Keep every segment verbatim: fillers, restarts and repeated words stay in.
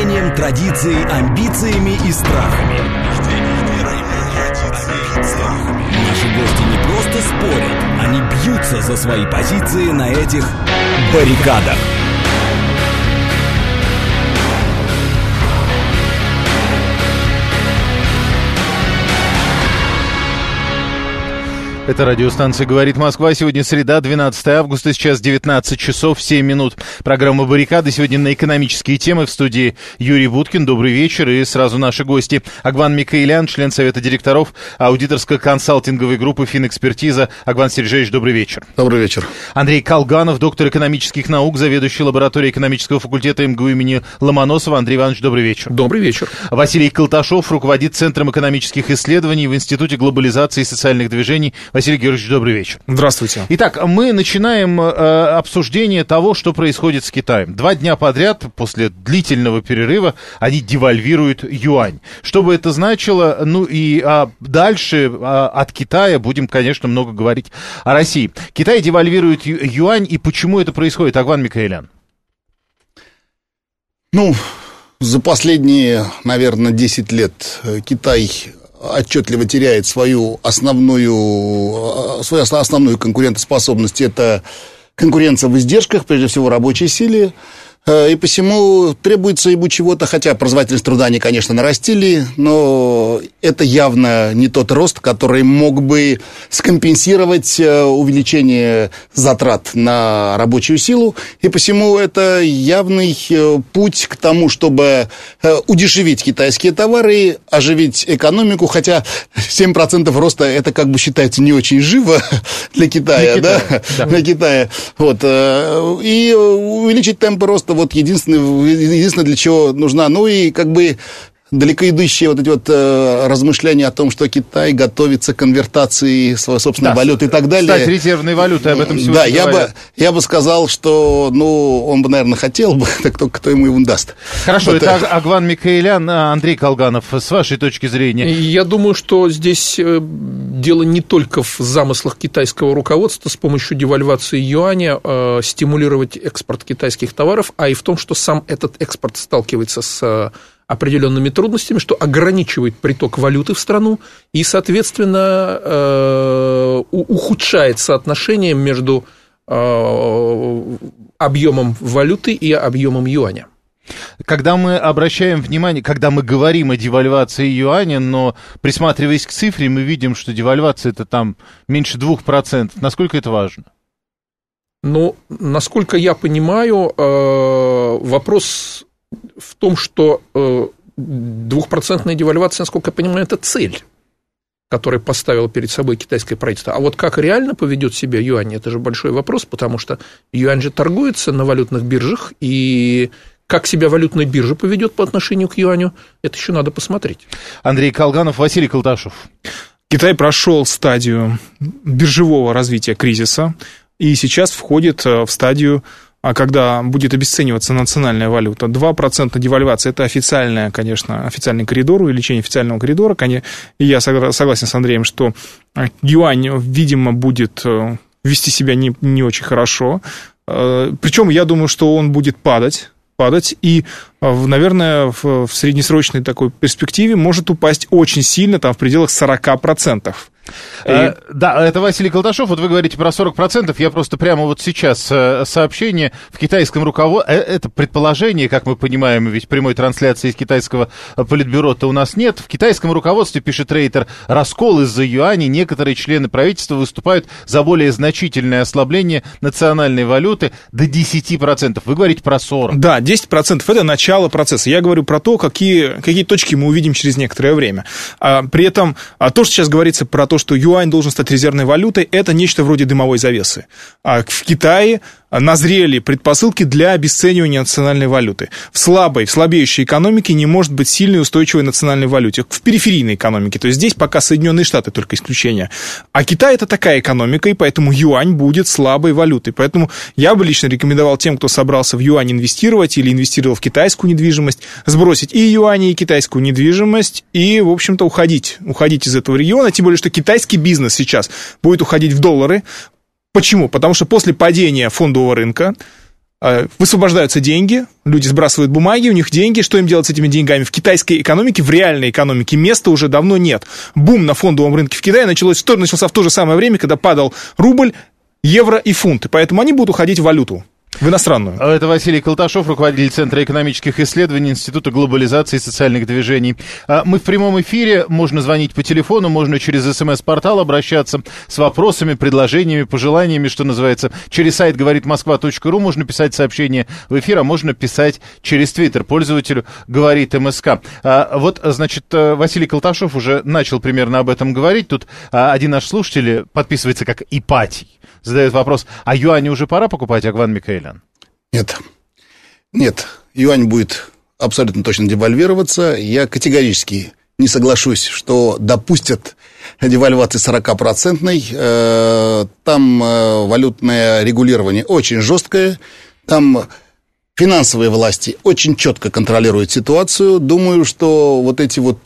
рвением, традицией, амбициями и страхами. Наши гости не просто спорят, они бьются за свои позиции на этих баррикадах. Это радиостанция «Говорит Москва». Сегодня среда, двенадцатое августа, сейчас девятнадцать часов семь минут. Программа «Баррикады» сегодня на экономические темы. В студии Юрий Буткин. Добрый вечер. И сразу наши гости. Агван Микаэлян, член Совета директоров аудиторско-консалтинговой группы «Финэкспертиза». Агван Сергеевич, добрый вечер. Добрый вечер. Андрей Колганов, доктор экономических наук, заведующий лабораторией экономического факультета эм гэ у имени Ломоносова. Андрей Иванович, добрый вечер. Добрый вечер. Василий Колташов, руководит Центром экономических исследований в Институте глобализации и социальных движений. Василий Георгиевич, добрый вечер. Здравствуйте. Итак, мы начинаем э, обсуждение того, что происходит с Китаем. Два дня подряд, после длительного перерыва, они девальвируют юань. Что бы это значило? Ну и а, дальше а, от Китая будем, конечно, много говорить о России. Китай девальвирует ю- юань, и почему это происходит? Агван Микаэлян. Ну, за последние, наверное, десять лет Китай отчетливо теряет свою основную, свою основную конкурентоспособность. Это конкуренция в издержках, прежде всего, рабочей силе. И посему требуется ему чего-то, хотя производительность труда они, конечно, нарастили, но это явно не тот рост, который мог бы скомпенсировать увеличение затрат на рабочую силу, и посему это явный путь к тому, чтобы удешевить китайские товары, оживить экономику, хотя семь процентов роста это как бы считается не очень живо для Китая, для Китая, да? Да. Для Китая. Вот. И увеличить темпы роста вот единственное, единственное, для чего нужна, ну и как бы далеко идущие вот эти вот э, размышления о том, что Китай готовится к конвертации своей собственной да, валюты и так далее. Стать резервной валютой, об этом сегодня Да, я бы, я бы сказал, что, ну, он бы, наверное, хотел бы, так кто, кто ему его даст. Хорошо, вот, это Агван Микаэлян, Андрей Колганов, с вашей точки зрения. Я думаю, что здесь дело не только в замыслах китайского руководства с помощью девальвации юаня э, стимулировать экспорт китайских товаров, а и в том, что сам этот экспорт сталкивается с определенными трудностями, что ограничивает приток валюты в страну и, соответственно, э, ухудшает соотношение между э, объемом валюты и объемом юаня. Когда мы обращаем внимание, когда мы говорим о девальвации юаня, но присматриваясь к цифре, мы видим, что девальвация это там меньше двух процентов. Насколько это важно? Ну, насколько я понимаю, э, вопрос в том, что двухпроцентная девальвация, насколько я понимаю, это цель, которую поставило перед собой китайское правительство. А вот как реально поведет себя юань, это же большой вопрос, потому что юань же торгуется на валютных биржах, и как себя валютная биржа поведет по отношению к юаню, это еще надо посмотреть. Андрей Колганов, Василий Колташов. Китай прошел стадию биржевого развития кризиса и сейчас входит в стадию, когда будет обесцениваться национальная валюта. два процента девальвация – это официальная, конечно, официальный коридор, увеличение официального коридора. И я согласен с Андреем, что юань, видимо, будет вести себя не, не очень хорошо. Причем я думаю, что он будет падать. падать и, наверное, в, в среднесрочной такой перспективе может упасть очень сильно, там в пределах сорок процентов. И... Да, это Василий Колташов, вот вы говорите про сорок процентов, я просто прямо вот сейчас сообщение в китайском руководстве, это предположение, как мы понимаем, ведь прямой трансляции из китайского политбюро-то у нас нет, в китайском руководстве, пишет Рейтер, раскол из-за юаней, некоторые члены правительства выступают за более значительное ослабление национальной валюты до десять процентов, вы говорите про сорок. Да, десять процентов это начало процесса, я говорю про то, какие, какие точки мы увидим через некоторое время. А, при этом а, то, что сейчас говорится про то, что юань должен стать резервной валютой, это нечто вроде дымовой завесы. А в Китае назрели предпосылки для обесценивания национальной валюты. В слабой, в слабеющей экономике не может быть сильной устойчивой национальной валюте. В периферийной экономике. То есть здесь пока Соединенные Штаты только исключение. А Китай это такая экономика, и поэтому юань будет слабой валютой. Поэтому я бы лично рекомендовал тем, кто собрался в юань инвестировать или инвестировал в китайскую недвижимость, сбросить и юань, и китайскую недвижимость, и, в общем-то, уходить. Уходить из этого региона. Тем более, что китайский бизнес сейчас будет уходить в доллары. Почему? Потому что после падения фондового рынка высвобождаются деньги, люди сбрасывают бумаги, у них деньги, что им делать с этими деньгами? В китайской экономике, в реальной экономике места уже давно нет. Бум на фондовом рынке в Китае началось, начался в то же самое время, когда падал рубль, евро и фунт, поэтому они будут уходить в валюту. В иностранную. Это Василий Колташов, руководитель Центра экономических исследований Института глобализации и социальных движений. Мы в прямом эфире, можно звонить по телефону, можно через СМС-портал обращаться с вопросами, предложениями, пожеланиями, что называется. Через сайт говорит москва точка ру можно писать сообщение в эфир, а можно писать через Твиттер пользователю говорит МСК. Вот, значит, Василий Колташов уже начал примерно об этом говорить. Тут один наш слушатель подписывается как Ипатий. Задает вопрос, а юани уже пора покупать, Агван Микаэлян? Нет. Нет, юань будет абсолютно точно девальвироваться. Я категорически не соглашусь, что допустят девальвации сорокапроцентной. Там валютное регулирование очень жесткое. Там финансовые власти очень четко контролируют ситуацию. Думаю, что вот эти вот...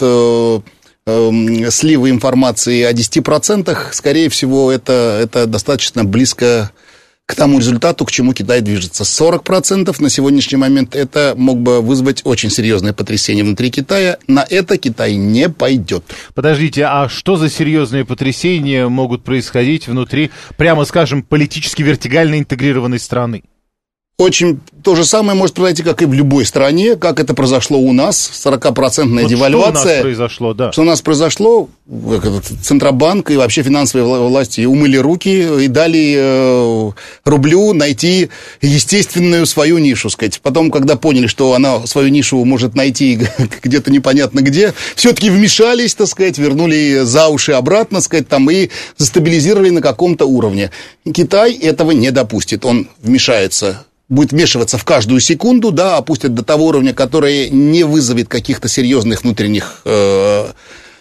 сливы информации о десяти процентах, скорее всего, это, это достаточно близко к тому результату, к чему Китай движется. сорок процентов на сегодняшний момент это мог бы вызвать очень серьезное потрясение внутри Китая. На это Китай не пойдет. Подождите, а что за серьезные потрясения могут происходить внутри, прямо скажем, политически вертикально интегрированной страны? Очень то же самое может произойти, как и в любой стране, как это произошло у нас, сорокапроцентная вот девальвация. Что у нас произошло, да. Что у нас произошло, Центробанк и вообще финансовые власти умыли руки и дали э, рублю найти естественную свою нишу, сказать. Потом, когда поняли, что она свою нишу может найти где-то непонятно где, все-таки вмешались, так сказать, вернули за уши обратно, сказать, там, и застабилизировали на каком-то уровне. Китай этого не допустит, он вмешается. Будет вмешиваться в каждую секунду, да, опустят до того уровня, который не вызовет каких-то серьезных внутренних э,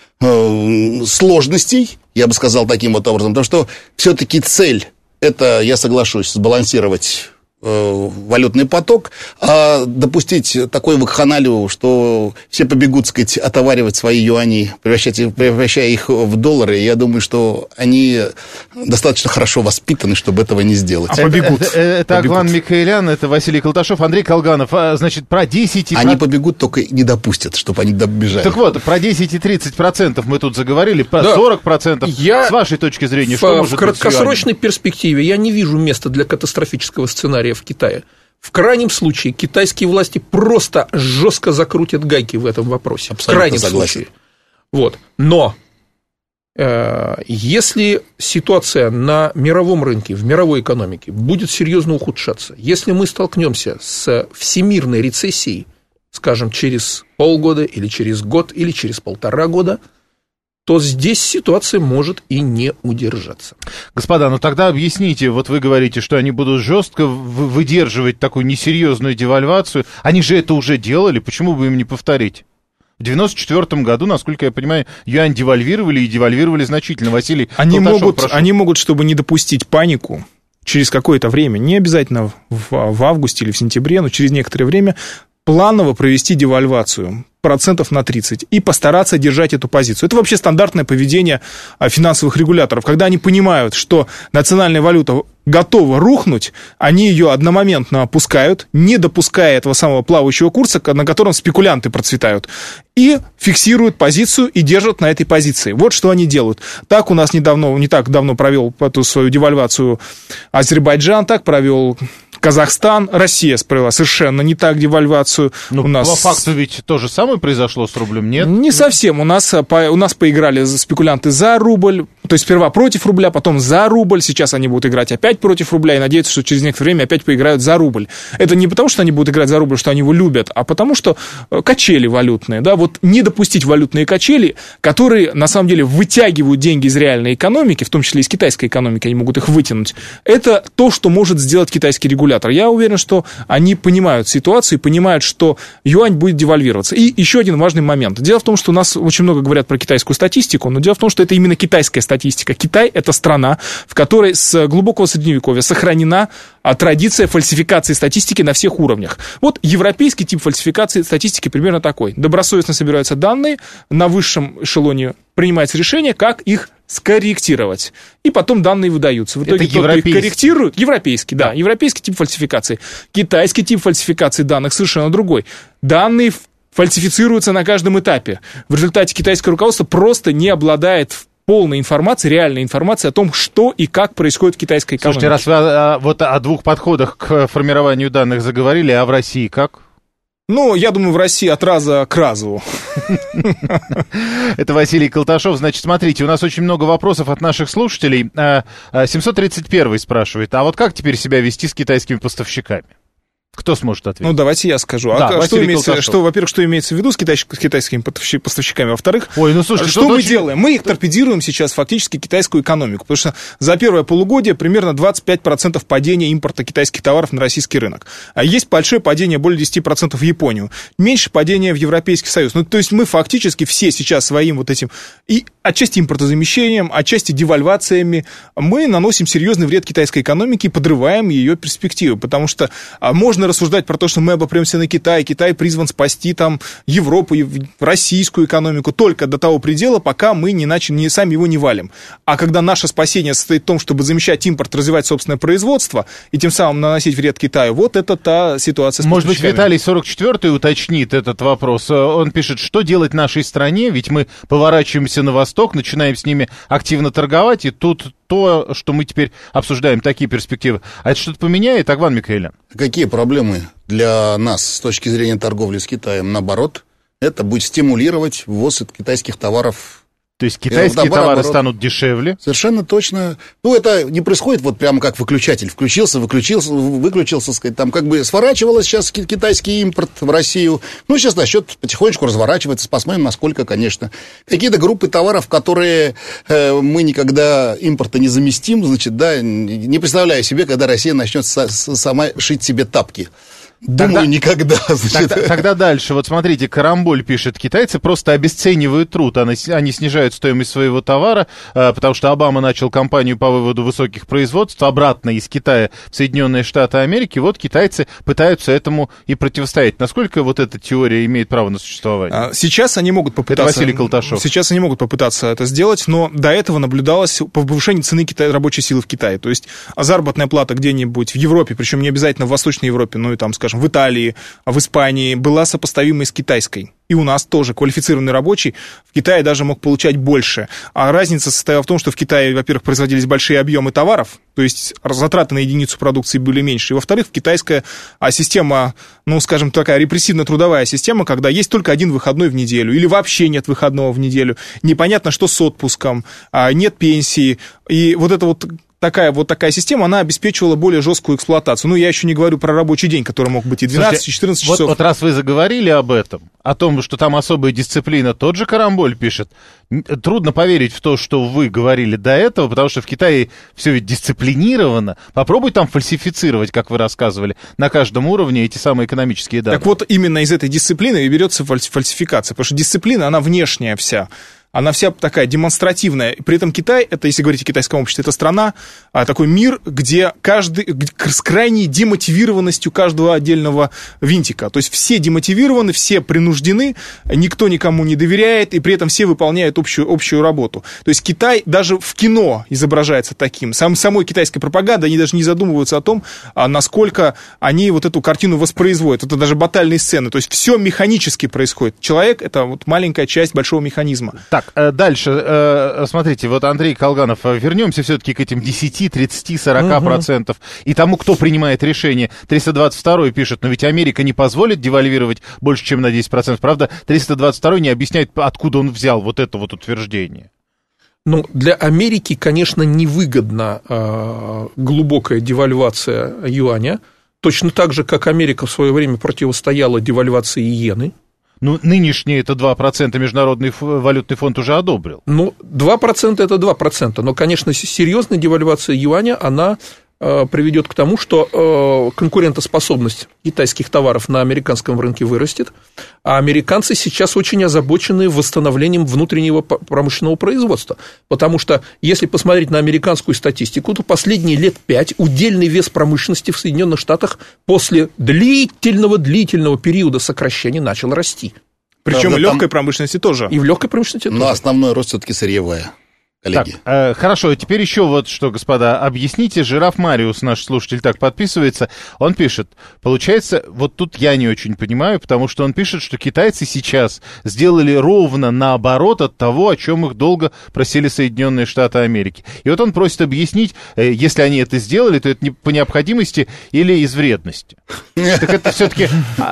э, сложностей, я бы сказал таким вот образом, потому что все-таки цель, это, я соглашусь, сбалансировать э, валютный поток, а допустить такой вакханалию, что все побегут, так сказать, отоваривать свои юани, превращать, превращая их в доллары, я думаю, что они достаточно хорошо воспитаны, чтобы этого не сделать. А побегут. Это, это Агван Микаэлян, это Василий Колташов, Андрей Колганов. Значит, про десять... Они про... побегут, только не допустят, чтобы они добежали. Так вот, про десять и тридцать процентов мы тут заговорили, про да. сорок процентов. Я с вашей точки зрения, в, что может быть? В краткосрочной перспективе я не вижу места для катастрофического сценария в Китае. В крайнем случае китайские власти просто жестко закрутят гайки в этом вопросе. Абсолютно в крайнем согласен. Случае. Вот. Но э, если ситуация на мировом рынке, в мировой экономике будет серьезно ухудшаться, если мы столкнемся с всемирной рецессией, скажем, через полгода или через год или через полтора года, то здесь ситуация может и не удержаться. Господа, ну тогда объясните, вот вы говорите, что они будут жестко выдерживать такую несерьезную девальвацию. Они же это уже делали, почему бы им не повторить? В девяносто четвёртом году, насколько я понимаю, юань девальвировали и девальвировали значительно. Василий они могут, они могут, чтобы не допустить панику, через какое-то время, не обязательно в, в августе или в сентябре, но через некоторое время планово провести девальвацию процентов на тридцать и постараться держать эту позицию. Это вообще стандартное поведение финансовых регуляторов. Когда они понимают, что национальная валюта готова рухнуть, они ее одномоментно опускают, не допуская этого самого плавающего курса, на котором спекулянты процветают, и фиксируют позицию и держат на этой позиции. Вот что они делают. Так у нас недавно, не так давно провел эту свою девальвацию Азербайджан, так провел Казахстан, Россия провела совершенно не так девальвацию. Ну, у нас... по факту ведь то же самое произошло с рублем, нет? Не совсем. У нас, по, у нас поиграли спекулянты за рубль, то есть сперва против рубля, потом за рубль. Сейчас они будут играть опять против рубля и надеются, что через некоторое время опять поиграют за рубль. Это не потому, что они будут играть за рубль, что они его любят, а потому, что качели валютные. Да? Вот не допустить валютные качели, которые на самом деле вытягивают деньги из реальной экономики, в том числе из китайской экономики, они могут их вытянуть. Это то, что может сделать китайский регулятор. Я уверен, что они понимают ситуацию, понимают, что юань будет девальвироваться. И еще один важный момент. Дело в том, что у нас очень много говорят про китайскую статистику, но дело в том, что это именно китайская статистика. Китай – это страна, в которой с глубокого средневековья сохранена традиция фальсификации статистики на всех уровнях. Вот европейский тип фальсификации статистики примерно такой. Добросовестно собираются данные, на высшем эшелоне принимается решение, как их скорректировать. И потом данные выдаются. В итоге это тот, кто их европейский. корректирует... Европейский, да. Европейский тип фальсификации. Китайский тип фальсификации данных совершенно другой. Данные фальсифицируются на каждом этапе. В результате китайское руководство просто не обладает полной информацией, реальной информацией о том, что и как происходит в китайской экономике. Слушайте, раз вы а, вот о двух подходах к формированию данных заговорили, а в России как? Ну, я думаю, в России от раза к разу. Это Василий Колташов. Значит, смотрите, у нас очень много вопросов от наших слушателей. семьсот тридцать первый спрашивает, а вот как теперь себя вести с китайскими поставщиками? Кто сможет ответить? Ну, давайте я скажу. Да, а что имеется, что, во-первых, что имеется в виду с, китай, с китайскими поставщиками? Во-вторых, Ой, ну, слушайте, что мы очень... делаем? Мы их торпедируем сейчас фактически китайскую экономику, потому что за первое полугодие примерно двадцать пять процентов падения импорта китайских товаров на российский рынок. А есть большое падение, более десять процентов в Японию. Меньше падения в Европейский Союз. Ну, то есть мы фактически все сейчас своим вот этим, и отчасти импортозамещением, отчасти девальвациями, мы наносим серьезный вред китайской экономике и подрываем ее перспективы, потому что можно рассуждать про то, что мы обопремся на Китай, Китай призван спасти там Европу, российскую экономику только до того предела, пока мы не начали, не, сами его не валим. А когда наше спасение состоит в том, чтобы замещать импорт, развивать собственное производство и тем самым наносить вред Китаю, вот это та ситуация с Может быть, Виталий сорок четвёртый уточнит этот вопрос. Он пишет, что делать нашей стране, ведь мы поворачиваемся на восток, начинаем с ними активно торговать, и тут то, что мы теперь обсуждаем, такие перспективы. А это что-то поменяет, Агван Микаэлян? Какие проблемы для нас с точки зрения торговли с Китаем? Наоборот, это будет стимулировать ввоз китайских товаров. То есть китайские товары оборот. станут дешевле? Совершенно точно. Ну, это не происходит вот прямо как выключатель. Включился, выключился, выключился, сказать, там как бы сворачивалось сейчас китайский импорт в Россию. Ну, сейчас насчет потихонечку разворачивается. Посмотрим, насколько, конечно. Какие-то группы товаров, которые э, мы никогда импорта не заместим, значит, да, не представляю себе, когда Россия начнет с- с- сама шить себе тапки. Думаю, тогда, никогда. Тогда, тогда дальше. Вот смотрите, Карамболь пишет, китайцы просто обесценивают труд, они, они снижают стоимость своего товара, потому что Обама начал кампанию по выводу высоких производств обратно из Китая в Соединенные Штаты Америки. Вот китайцы пытаются этому и противостоять. Насколько вот эта теория имеет право на существование? Сейчас они могут попытаться... Это Василий Колташов. Сейчас они могут попытаться это сделать, но до этого наблюдалось повышение цены Китай, рабочей силы в Китае. То есть заработная плата где-нибудь в Европе, причем не обязательно в Восточной Европе, но и там, скажем, в Италии, в Испании, была сопоставимой с китайской. И у нас тоже квалифицированный рабочий в Китае даже мог получать больше. А разница состояла в том, что в Китае, во-первых, производились большие объемы товаров, то есть затраты на единицу продукции были меньше. И, во-вторых, китайская система, ну, скажем, такая репрессивно-трудовая система, когда есть только один выходной в неделю, или вообще нет выходного в неделю, непонятно, что с отпуском, нет пенсии. И вот это вот... Такая вот такая система, она обеспечивала более жесткую эксплуатацию. Ну, я еще не говорю про рабочий день, который мог быть и двенадцать, и четырнадцать часов. Вот, вот раз вы заговорили об этом, о том, что там особая дисциплина, тот же Карамболь пишет, трудно поверить в то, что вы говорили до этого, потому что в Китае все ведь дисциплинировано. Попробуй там фальсифицировать, как вы рассказывали, на каждом уровне эти самые экономические данные. Так вот, именно из этой дисциплины и берется фальсификация, потому что дисциплина, она внешняя вся. Она вся такая демонстративная. При этом Китай, это, если говорить о китайском обществе, это страна, такой мир, где каждый, с крайней демотивированностью каждого отдельного винтика. То есть все демотивированы, все принуждены, никто никому не доверяет, и при этом все выполняют общую, общую работу. То есть Китай даже в кино изображается таким. Сам, самой китайской пропагандой они даже не задумываются о том, насколько они вот эту картину воспроизводят. Это даже батальные сцены. То есть все механически происходит. Человек — это вот маленькая часть большого механизма. Так, дальше, смотрите, вот Андрей Колганов, вернемся все-таки к этим десять, тридцать, сорок процентов и тому, кто принимает решение. триста двадцать второй пишет, но ведь Америка не позволит девальвировать больше, чем на десять процентов, правда? триста двадцать второй не объясняет, откуда он взял вот это вот утверждение. Ну, для Америки, конечно, невыгодна э, глубокая девальвация юаня, точно так же, как Америка в свое время противостояла девальвации иены. Ну, нынешние это два процента Международный валютный фонд уже одобрил. Ну, два процента это два процента, но, конечно, серьезная девальвация юаня, она э, приведет к тому, что э, конкурентоспособность китайских товаров на американском рынке вырастет, а американцы сейчас очень озабочены восстановлением внутреннего промышленного производства, потому что, если посмотреть на американскую статистику, то последние лет пять удельный вес промышленности в Соединенных Штатах после длительного-длительного периода сокращения начал расти. Причем и в легкой промышленности тоже. И в легкой промышленности тоже. Но основной рост все-таки сырьевая. коллеги. Так, э, хорошо, теперь еще вот что, господа, объясните, Жираф Мариус, наш слушатель, так подписывается, он пишет, получается, вот тут я не очень понимаю, потому что он пишет, что китайцы сейчас сделали ровно наоборот от того, о чем их долго просили Соединенные Штаты Америки. И вот он просит объяснить, э, если они это сделали, то это не по необходимости или из вредности. Так это все-таки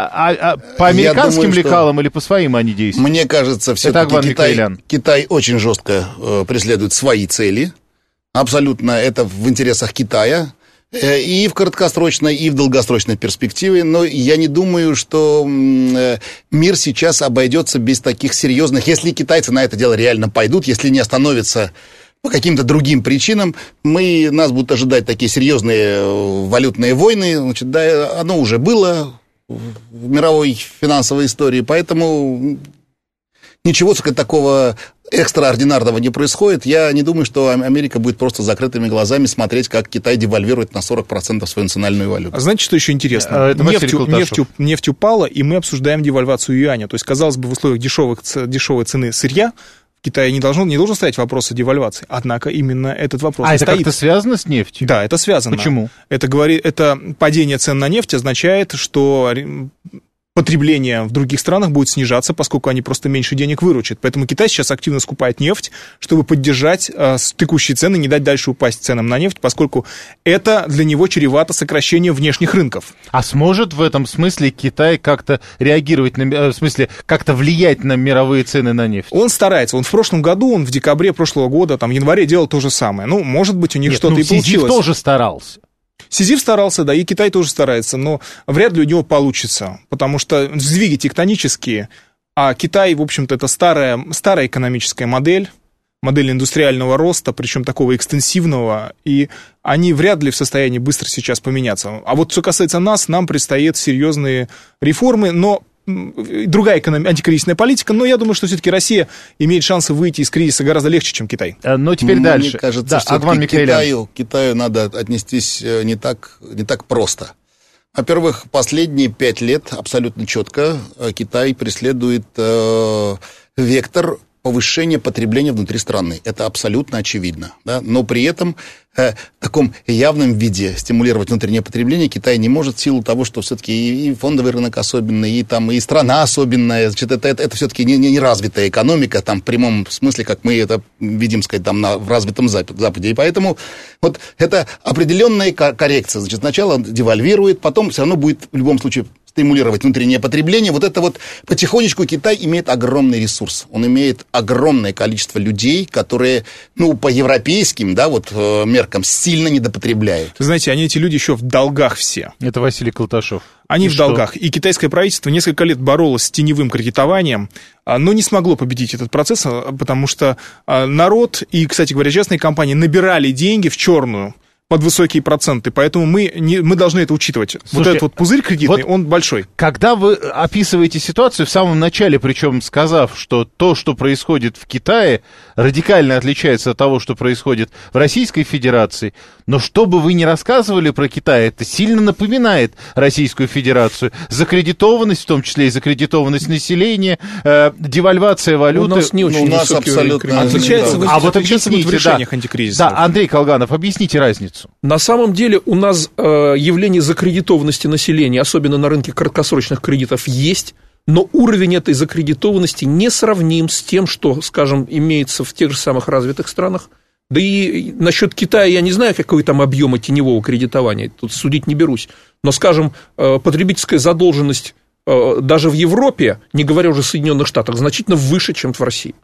по американским лекалам или по своим они действуют? Мне кажется, все-таки Китай, Китай очень жестко э, преследует свои цели. Абсолютно это в интересах Китая. Э, и в краткосрочной, и в долгосрочной перспективе. Но я не думаю, что э, мир сейчас обойдется без таких серьезных... Если китайцы на это дело реально пойдут, если не остановятся по каким-то другим причинам, мы, нас будут ожидать такие серьезные валютные войны. Значит, да, оно уже было в мировой финансовой истории, поэтому ничего такого экстраординарного не происходит. Я не думаю, что Америка будет просто с закрытыми глазами смотреть, как Китай девальвирует на сорок процентов свою национальную валюту. А знаете, что еще интересно? Нефть, нефть, нефть упала, и мы обсуждаем девальвацию юаня. То есть, казалось бы, в условиях дешевых, дешевой цены сырья в Китае не должен, не должен стоять вопрос о девальвации. Однако именно этот вопрос а и это стоит. как-то связано с нефтью? Да, это связано. Почему? Это, говорит, это падение цен на нефть означает, что потребление в других странах будет снижаться, поскольку они просто меньше денег выручат. Поэтому Китай сейчас активно скупает нефть, чтобы поддержать э, текущие цены, не дать дальше упасть ценам на нефть, поскольку это для него чревато сокращением внешних рынков. А сможет в этом смысле Китай как-то реагировать, на, в смысле, как-то влиять на мировые цены на нефть? Он старается. Он в прошлом году, он в декабре прошлого года, там, в январе делал то же самое. Ну, может быть, у них Нет, что-то ну, и получилось. Си тоже старался. Сизиф старался, да, и Китай тоже старается, но вряд ли у него получится, потому что сдвиги тектонические, а Китай, в общем-то, это старая, старая экономическая модель, модель индустриального роста, причем такого экстенсивного, и они вряд ли в состоянии быстро сейчас поменяться. А вот что касается нас, нам предстоят серьезные реформы, но другая эконом... антикризисная политика, но я думаю, что все-таки Россия имеет шансы выйти из кризиса гораздо легче, чем Китай. Но теперь Мне дальше. Мне кажется, да, что к Китаю, Китаю надо отнестись не так, не так просто. Во-первых, последние пять лет абсолютно четко Китай преследует э, вектор повышения потребления внутри страны. Это абсолютно очевидно. Да? Но при этом э, в таком явном виде стимулировать внутреннее потребление Китай не может в силу того, что все-таки и, и фондовый рынок особенный, и, там, и страна особенная. Значит, это, это, это все-таки не, не развитая экономика, там, в прямом смысле, как мы это видим, сказать, там, на, в развитом Западе. И поэтому вот это определенная коррекция. Значит, сначала девальвирует, потом все равно будет в любом случае стимулировать внутреннее потребление. Вот это вот потихонечку Китай имеет огромный ресурс. Он имеет огромное количество людей, которые, ну, по европейским, да, вот меркам сильно недопотребляют. Вы знаете, они, эти люди, еще в долгах все. Это Василий Колташов. Они и в что? долгах. И китайское правительство несколько лет боролось с теневым кредитованием, но не смогло победить этот процесс, потому что народ и, кстати говоря, частные компании набирали деньги в черную под высокие проценты, поэтому мы, не, мы должны это учитывать. Слушайте, вот этот вот пузырь кредитный, вот он большой. Когда вы описываете ситуацию в самом начале, причем сказав, что то, что происходит в Китае, радикально отличается от того, что происходит в Российской Федерации, но что бы вы ни рассказывали про Китай, это сильно напоминает Российскую Федерацию. Закредитованность, в том числе и закредитованность населения, э, девальвация валюты. У нас не очень у нас абсолютно отличается, да. А вот объясните, в решениях да. антикризисных. Да, Андрей Колганов, объясните разницу. На самом деле у нас э, явление закредитованности населения, особенно на рынке краткосрочных кредитов, есть, но уровень этой закредитованности не сравним с тем, что, скажем, имеется в тех же самых развитых странах. Да и насчет Китая я не знаю, какой там объем теневого кредитования, тут судить не берусь. Но, скажем, э, потребительская задолженность э, даже в Европе, не говоря уже о Соединенных Штатах, значительно выше, чем в России.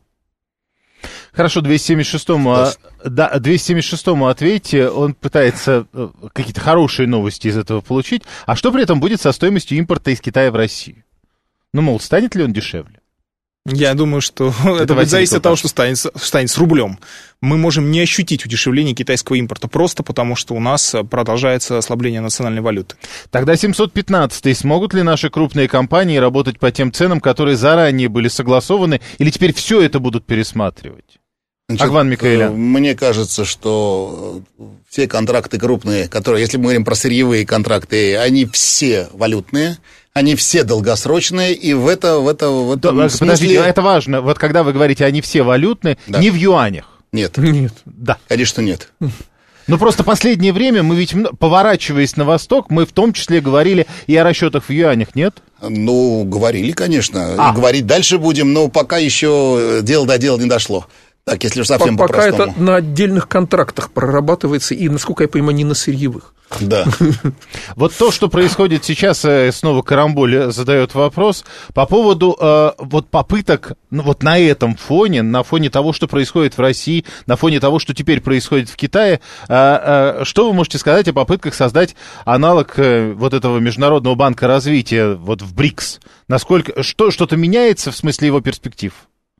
Хорошо, двести семьдесят шестому, а, да, двести семьдесят шестому ответьте, он пытается какие-то хорошие новости из этого получить. А что при этом будет со стоимостью импорта из Китая в Россию? Ну, мол, станет ли он дешевле? Я думаю, что это, это будет зависеть от того, что станет, станет с рублем. Мы можем не ощутить удешевление китайского импорта просто потому, что у нас продолжается ослабление национальной валюты. Тогда семьсот пятнадцатый. Смогут ли наши крупные компании работать по тем ценам, которые заранее были согласованы, или теперь все это будут пересматривать? Значит, Агван Микаэлян. Мне кажется, что все контракты крупные, которые, если мы говорим про сырьевые контракты, они все валютные, они все долгосрочные, и в, это, в, это, в этом да, смысле... Подождите, это важно. Вот когда вы говорите, они все валютные, да. не в юанях. Нет. Нет. Да. Конечно, нет. Ну, просто последнее время мы ведь, поворачиваясь на восток, мы в том числе говорили и о расчетах в юанях, нет? Ну, говорили, конечно. А. Говорить дальше будем, но пока еще дело до дела не дошло. Так, если уж совсем Пока по-простому. это на отдельных контрактах прорабатывается, и, насколько я понимаю, не на сырьевых. Да. Вот то, что происходит сейчас, снова Карамболь задает вопрос по поводу э, вот попыток, ну, вот на этом фоне, на фоне того, что происходит в России, на фоне того, что теперь происходит в Китае, э, э, что вы можете сказать о попытках создать аналог э, вот этого Международного банка развития вот в БРИКС? Насколько, что, что-то меняется в смысле его перспектив?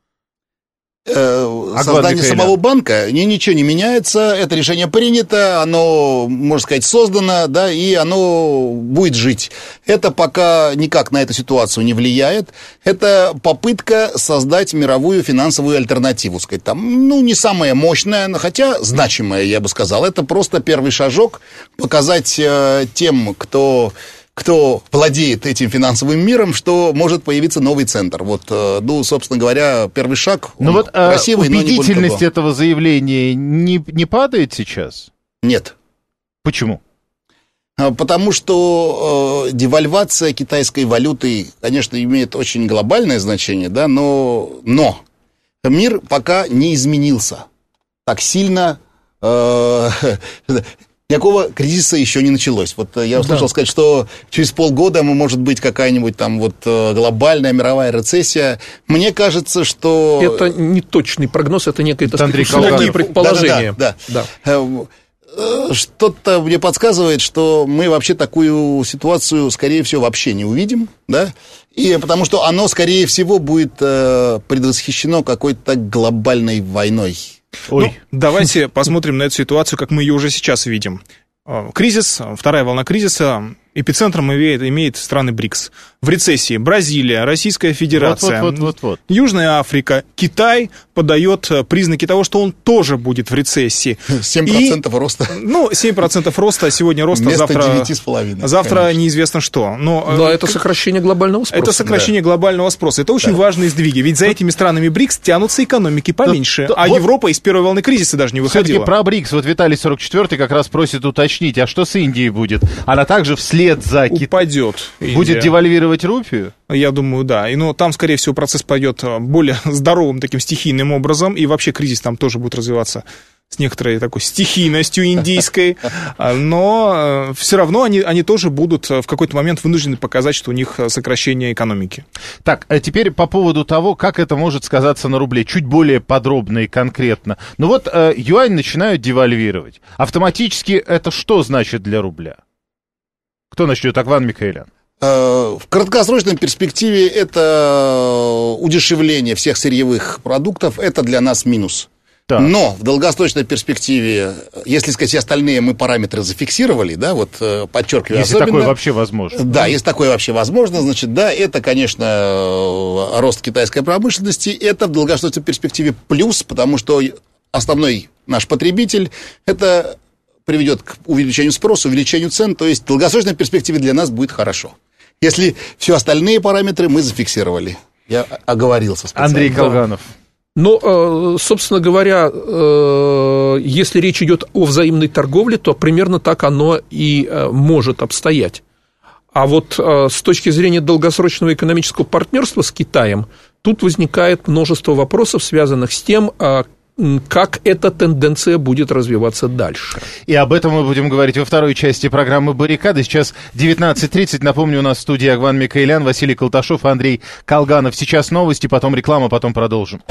Создание самого банка, не, ничего не меняется, это решение принято, оно, можно сказать, создано, да, и оно будет жить. Это пока никак на эту ситуацию не влияет. Это попытка создать мировую финансовую альтернативу, сказать, там, ну, не самая мощная, но хотя значимая, я бы сказал. Это просто первый шажок, показать э, тем, кто... кто владеет этим финансовым миром, что может появиться новый центр. Вот, ну, собственно говоря, первый шаг. Но вот красивый, убедительность этого заявления не, не падает сейчас? Нет. Почему? Потому что э, девальвация китайской валюты, конечно, имеет очень глобальное значение, да, но, но мир пока не изменился так сильно. Э, Никакого кризиса еще не началось. Вот я услышал да. сказать, что через полгода может быть какая-нибудь там вот глобальная мировая рецессия. Мне кажется, что... Это не точный прогноз, это некое такие предположения. Да, да, да. Да. Что-то мне подсказывает, что мы вообще такую ситуацию, скорее всего, вообще не увидим, да, и потому что оно, скорее всего, будет предвосхищено какой-то глобальной войной. Ой. Ну, давайте посмотрим на эту ситуацию, как мы ее уже сейчас видим. Кризис, вторая волна кризиса, эпицентром имеет, имеет страны БРИКС. В рецессии Бразилия, Российская Федерация, вот, вот, вот, вот. Южная Африка, Китай подает признаки того, что он тоже будет в рецессии. семь процентов И, роста. Ну, семь процентов роста, сегодня роста, вместо завтра, девять с половиной, завтра конечно. неизвестно что. Но, Но это сокращение глобального спроса. Это сокращение да. глобального спроса. Это очень да. важные сдвиги, ведь за этими странами БРИКС тянутся экономики поменьше, то, то, а вот Европа из первой волны кризиса даже не выходила. Все-таки про БРИКС, вот Виталий сорок четвёртый как раз просит уточнить, а что с Индией будет? Она также вслед за Китаем упадет. Индия. Будет девальвировать рупию? Я думаю, да. И, ну, там, скорее всего, процесс пойдет более здоровым таким стихийным образом, и вообще кризис там тоже будет развиваться с некоторой такой стихийностью индийской, но все равно они, они тоже будут в какой-то момент вынуждены показать, что у них сокращение экономики. Так, а теперь по поводу того, как это может сказаться на рубле, чуть более подробно и конкретно. Ну вот э, юань начинают девальвировать. Автоматически это что значит для рубля? Кто начнет? Агван Микаэлян. В краткосрочной перспективе это удешевление всех сырьевых продуктов, это для нас минус. Так. Но в долгосрочной перспективе, если сказать, все остальные мы параметры зафиксировали, да, вот подчеркиваю если особенно... Если такое вообще возможно. Да, если такое вообще возможно, значит, да, это, конечно, рост китайской промышленности, это в долгосрочной перспективе плюс, потому что основной наш потребитель, это приведет к увеличению спроса, увеличению цен, то есть в долгосрочной перспективе для нас будет хорошо. Если все остальные параметры мы зафиксировали. Я оговорился специально. Андрей Колганов. Но, собственно говоря, если речь идет о взаимной торговле, то примерно так оно и может обстоять. А вот с точки зрения долгосрочного экономического партнерства с Китаем, тут возникает множество вопросов, связанных с тем, как эта тенденция будет развиваться дальше. И об этом мы будем говорить во второй части программы «Баррикады». Сейчас девятнадцать тридцать. Напомню, у нас в студии Агван Микаэлян, Василий Колташов, Андрей Колганов. Сейчас новости, потом реклама, потом продолжим.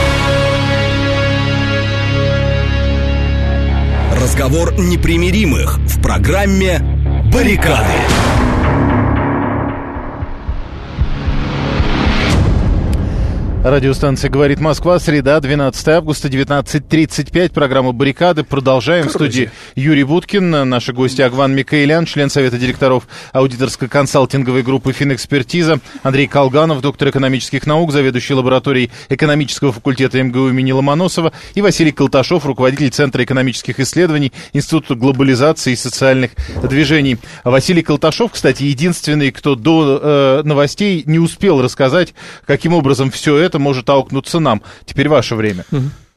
Разговор непримиримых в программе «Баррикады». Радиостанция «Говорит Москва», среда, двенадцатое августа, девятнадцать тридцать пять, программа «Баррикады». Продолжаем. Короче. В студии Юрий Буткин, наши гости Агван Микаэлян, член Совета директоров аудиторско-консалтинговой группы «Финэкспертиза», Андрей Колганов, доктор экономических наук, заведующий лабораторией экономического факультета эм гэ у имени Ломоносова, и Василий Колташов, руководитель Центра экономических исследований Института глобализации и социальных движений. Василий Колташов, кстати, единственный, кто до э, новостей не успел рассказать, каким образом все это может аукнуться нам. Теперь ваше время.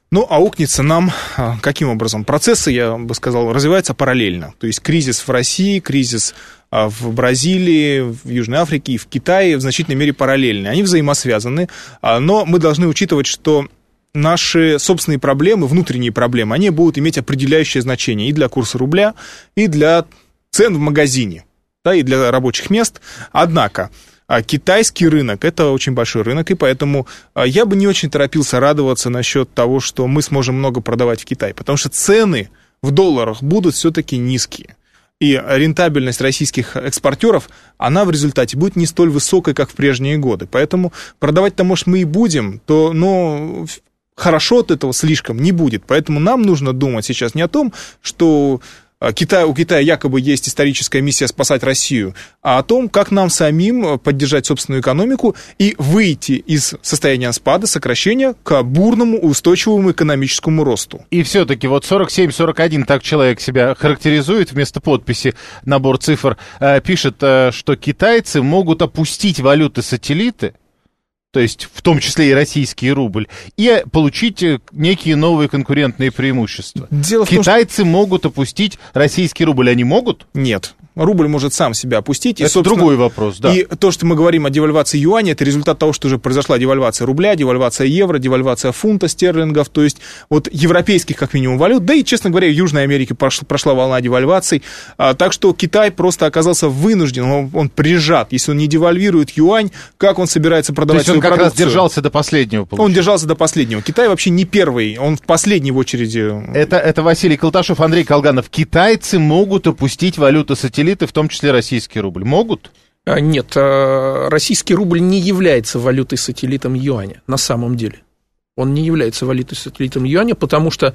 Ну, аукнется нам каким образом? Процессы, я бы сказал, развиваются параллельно. То есть кризис в России, кризис в Бразилии, в Южной Африке и в Китае в значительной мере параллельны. Они взаимосвязаны, но мы должны учитывать, что наши собственные проблемы, внутренние проблемы, они будут иметь определяющее значение и для курса рубля, и для цен в магазине, да, и для рабочих мест. Однако китайский рынок – это очень большой рынок, и поэтому я бы не очень торопился радоваться насчет того, что мы сможем много продавать в Китай, потому что цены в долларах будут все-таки низкие. И рентабельность российских экспортеров, она в результате будет не столь высокой, как в прежние годы. Поэтому продавать-то, может, мы и будем, то, но хорошо от этого слишком не будет. Поэтому нам нужно думать сейчас не о том, что Китай, у Китая якобы есть историческая миссия спасать Россию, а о том, как нам самим поддержать собственную экономику и выйти из состояния спада, сокращения к бурному, устойчивому экономическому росту. И все-таки вот сорок семь сорок один, так человек себя характеризует, вместо подписи набор цифр, пишет, что китайцы могут опустить валюты-сателлиты, то есть в том числе и российский рубль, и получить некие новые конкурентные преимущества. Дело Китайцы в том, что... могут опустить российский рубль, они могут? Нет. Рубль может сам себя опустить. Это и, другой вопрос, да. И то, что мы говорим о девальвации юаня, это результат того, что уже произошла девальвация рубля, девальвация евро, девальвация фунта стерлингов, то есть вот европейских, как минимум, валют, да и, честно говоря, в Южной Америке прошла, прошла волна девальваций, а, так что Китай просто оказался вынужден, он, он прижат, если он не девальвирует юань, как он собирается продавать свою продукцию? То есть он как раз держался до последнего, получается. Он держался до последнего. Китай вообще не первый, он в последней в очереди. Это, это Василий Колташев, Андрей Колганов. Китайцы могут опустить валюту-сателлиты, в том числе российский рубль. Могут? Нет, российский рубль не является валютой-сателлитом юаня, на самом деле. Он не является валютой-сателлитом юаня, потому что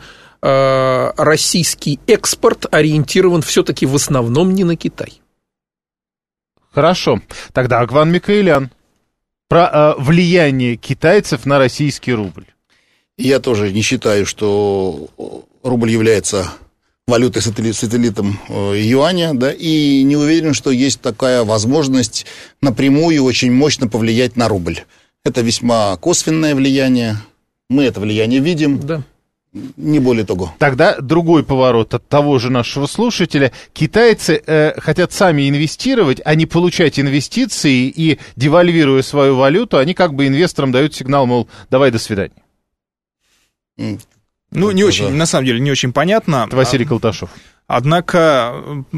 э, российский экспорт ориентирован все-таки в основном не на Китай. Хорошо. Тогда Агван Микаэлян. Про э, влияние китайцев на российский рубль. Я тоже не считаю, что рубль является валютой сателлитом юаня, да, и не уверен, что есть такая возможность напрямую очень мощно повлиять на рубль. Это весьма косвенное влияние, мы это влияние видим, да. Не более того. Тогда другой поворот от того же нашего слушателя. Китайцы э, хотят сами инвестировать, а не получать инвестиции, и, девальвируя свою валюту, они как бы инвесторам дают сигнал, мол, давай, до свидания. Ну, не очень, на самом деле, не очень понятно. Это Василий Колташев. Однако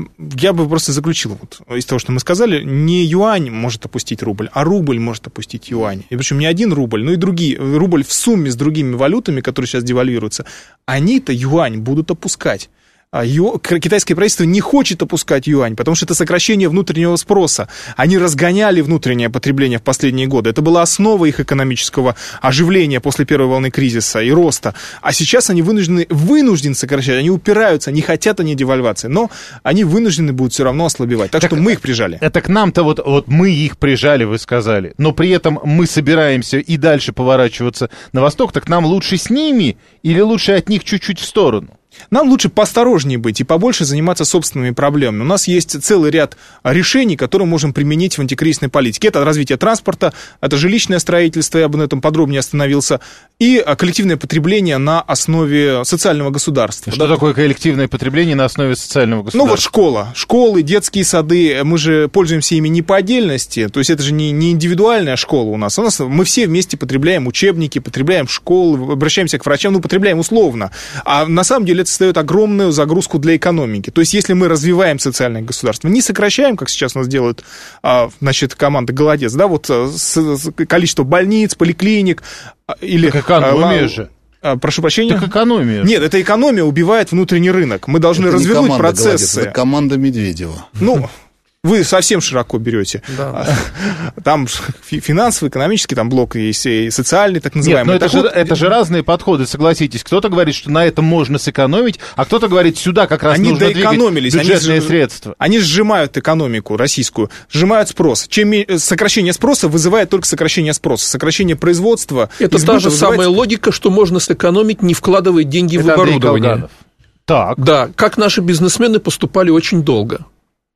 я бы просто заключил, вот, из того, что мы сказали, не юань может опустить рубль, а рубль может опустить юань. И причем не один рубль, но и другие. Рубль в сумме с другими валютами, которые сейчас девальвируются, они-то юань будут опускать. Ю... Китайское правительство не хочет опускать юань, потому что это сокращение внутреннего спроса. Они разгоняли внутреннее потребление в последние годы. Это была основа их экономического оживления после первой волны кризиса и роста. А сейчас они вынуждены, вынуждены сокращать. Они упираются, не хотят они девальвации, но они вынуждены будут все равно ослабевать. Так, так что мы их прижали. Это к нам-то вот, вот мы их прижали, вы сказали. Но при этом мы собираемся и дальше поворачиваться на восток. Так нам лучше с ними или лучше от них чуть-чуть в сторону? Нам лучше поосторожнее быть и побольше заниматься собственными проблемами. У нас есть целый ряд решений, которые можем применить в антикризисной политике. Это развитие транспорта, это жилищное строительство, я бы на этом подробнее остановился, и коллективное потребление на основе социального государства. Что да? такое коллективное потребление на основе социального государства? Ну вот школа, школы, детские сады, мы же пользуемся ими не по отдельности, то есть это же не, не индивидуальная школа у нас. У нас мы все вместе потребляем учебники, потребляем школы, обращаемся к врачам, ну, потребляем условно. А на самом деле это создает огромную загрузку для экономики. То есть, если мы развиваем социальное государство, не сокращаем, как сейчас у нас делают, значит, команда «Голодец», да, вот количество больниц, поликлиник или... Так экономия же. Прошу прощения? Так экономия. Нет, эта экономия убивает внутренний рынок. Мы должны это развернуть не процессы. «Голодец», это команда Медведева. Ну... Вы совсем широко берете. Да. Там финансовый, экономический, там блок есть, и социальный, так называемый. Нет, но это, же, это же разные подходы, согласитесь. Кто-то говорит, что на этом можно сэкономить, а кто-то говорит, сюда как раз они нужно двигать бюджетные они, средства. Они сжимают экономику российскую, сжимают спрос. Чем сокращение спроса вызывает только сокращение спроса. Сокращение производства. Это та же вызывает... самая логика, что можно сэкономить, не вкладывая деньги это в оборудование. Так. Да, как наши бизнесмены поступали очень долго.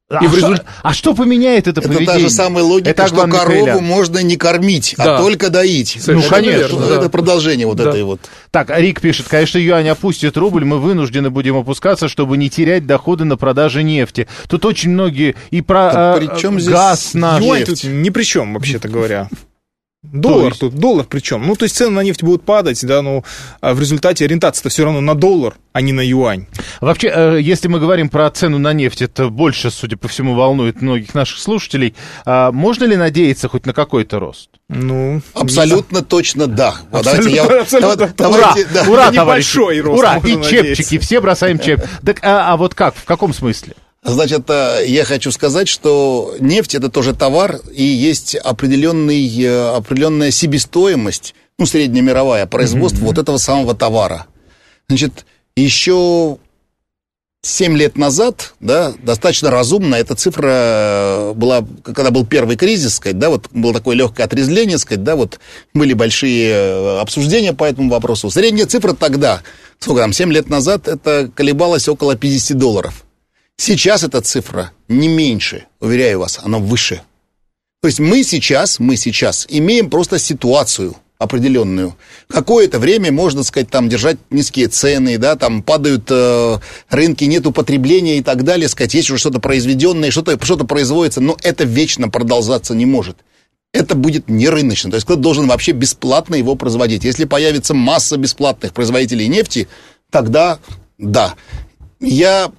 А, И в результ... а что поменяет это, это поведение? Это та же самая логика, это что корову Михаэлян. можно не кормить, да. а только доить. Ну, конечно. Верно, да. Это продолжение вот да. этой вот. Так, Рик пишет, конечно, юань опустит рубль, мы вынуждены будем опускаться, чтобы не терять доходы на продаже нефти. Тут очень многие и про да а, при чем здесь газ наш. Юань тут ни при чем, вообще-то говоря. Доллар тут, доллар причем. Ну, то есть цены на нефть будут падать, да, но в результате ориентация-то все равно на доллар, а не на юань. Вообще, если мы говорим про цену на нефть, это больше, судя по всему, волнует многих наших слушателей. Можно ли надеяться хоть на какой-то рост? Ну, абсолютно точно да. Абсолютно, давайте я, абсолютно, давайте, ура, да. ура, небольшой рост, ура, можно и надеяться. чепчики, все бросаем чеп. Так, а, а вот как, в каком смысле? Значит, я хочу сказать, что нефть – это тоже товар, и есть определенный, определенная себестоимость, ну, среднемировая, производства mm-hmm. вот этого самого товара. Значит, еще семь лет назад, да, достаточно разумно, эта цифра была, когда был первый кризис, сказать, да, вот было такое легкое отрезвление, сказать, да, вот были большие обсуждения по этому вопросу. Средняя цифра тогда, сколько там, семь лет назад, это колебалось около пятьдесят долларов. Сейчас эта цифра не меньше, уверяю вас, она выше. То есть мы сейчас, мы сейчас имеем просто ситуацию определенную. Какое-то время, можно сказать, там держать низкие цены, да, там падают э, рынки, нету потребления и так далее, сказать, есть уже что-то произведенное, что-то, что-то производится, но это вечно продолжаться не может. Это будет не рыночно, то есть кто-то должен вообще бесплатно его производить. Если появится масса бесплатных производителей нефти, тогда да. Я...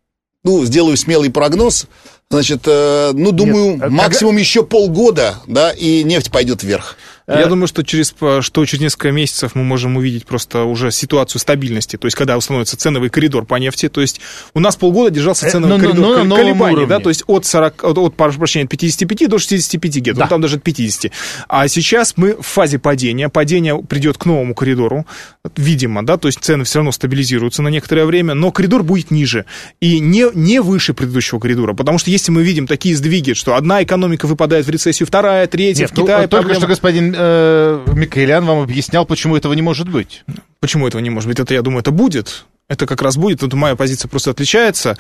Ну, сделаю смелый прогноз, значит, э, ну, думаю, Нет, максимум когда... еще полгода, да, и нефть пойдет вверх. Я думаю, что через, что через несколько месяцев мы можем увидеть просто уже ситуацию стабильности, то есть когда установится ценовый коридор по нефти, то есть у нас полгода держался ценовый э, коридор но, колебаний, да, то есть от сорок, от, от, прошу прощения, от пятидесяти пяти до шестидесяти пяти где-то, да. Ну, там даже от пятидесяти. А сейчас мы в фазе падения, падение придет к новому коридору, видимо, да, то есть цены все равно стабилизируются на некоторое время, но коридор будет ниже и не, не выше предыдущего коридора, потому что если мы видим такие сдвиги, что одна экономика выпадает в рецессию, вторая, третья, Нет, в Китае... Ну, только что господин Михаэлян вам объяснял, почему этого не может быть. Почему этого не может быть? Это, я думаю, это будет. Это как раз будет. Тут моя позиция просто отличается.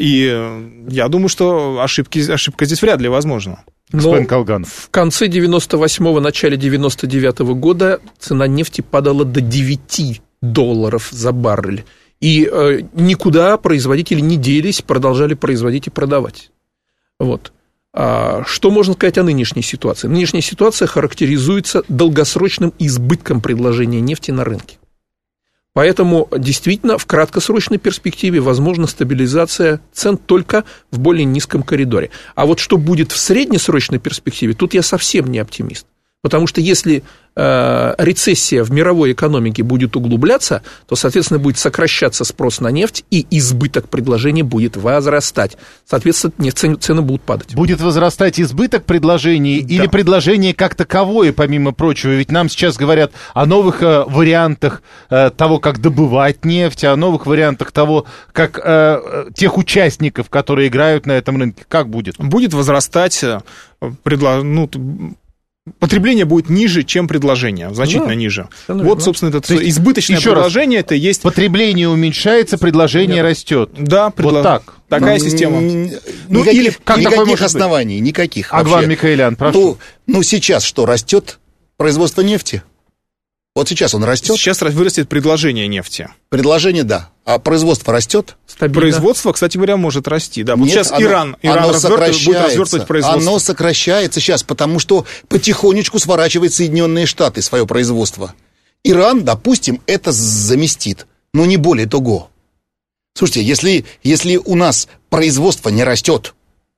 И я думаю, что ошибки, ошибка здесь вряд ли возможна. Господин Колганов. В конце девяносто восьмого, начале девяносто девятого года цена нефти падала до девяти долларов за баррель. И э, никуда производители не делись, продолжали производить и продавать. Вот. Что можно сказать о нынешней ситуации? Нынешняя ситуация характеризуется долгосрочным избытком предложения нефти на рынке. Поэтому действительно в краткосрочной перспективе возможна стабилизация цен только в более низком коридоре. А вот что будет в среднесрочной перспективе, тут я совсем не оптимист. Потому что если э, рецессия в мировой экономике будет углубляться, то, соответственно, будет сокращаться спрос на нефть, и избыток предложения будет возрастать. Соответственно, цены, цены будут падать. Будет возрастать избыток предложений, да. Или предложение как таковое, помимо прочего? Ведь нам сейчас говорят о новых э, вариантах э, того, как добывать нефть, о новых вариантах того, как э, тех участников, которые играют на этом рынке. Как будет? Будет возрастать э, предло... ну, потребление будет ниже, чем предложение, значительно да, ниже. Вот, собственно, это избыточное предложение, раз, это есть... Потребление уменьшается, предложение Нет. растет. Да, предло... вот так. Такая ну, система. Ну, никаких, или как никаких оснований, быть? никаких. Агван Михаэлян, прошу. Ну, ну, сейчас что, растет производство нефти? Вот сейчас он растет. Сейчас вырастет предложение нефти. Предложение, да. А производство растет? Стабильно. Производство, кстати говоря, может расти. Да. Вот Нет, сейчас оно, Иран, Иран оно развертывает, будет развертывать производство. Оно сокращается сейчас, потому что потихонечку сворачивает Соединенные Штаты свое производство. Иран, допустим, это заместит, но не более того. Слушайте, если, если у нас производство не растет,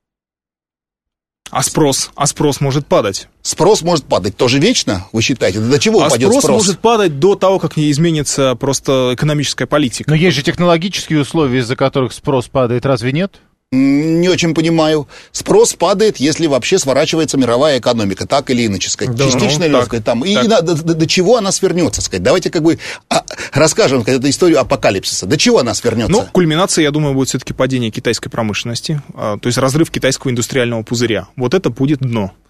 А спрос? А спрос может падать. Спрос может падать тоже вечно, вы считаете? До чего а упадет спрос? спрос? может падать до того, как не изменится просто экономическая политика. Но есть же технологические условия, из-за которых спрос падает, разве нет? Не очень понимаю. Спрос падает, если вообще сворачивается мировая экономика, так или иначе, сказать, да, частично, ну, сказать, там, и до, до, до чего она свернется, сказать. Давайте как бы а, расскажем эту историю апокалипсиса. До чего она свернется? Ну, кульминация, я думаю, будет все-таки падение китайской промышленности, то есть разрыв китайского индустриального пузыря. Вот это будет дно.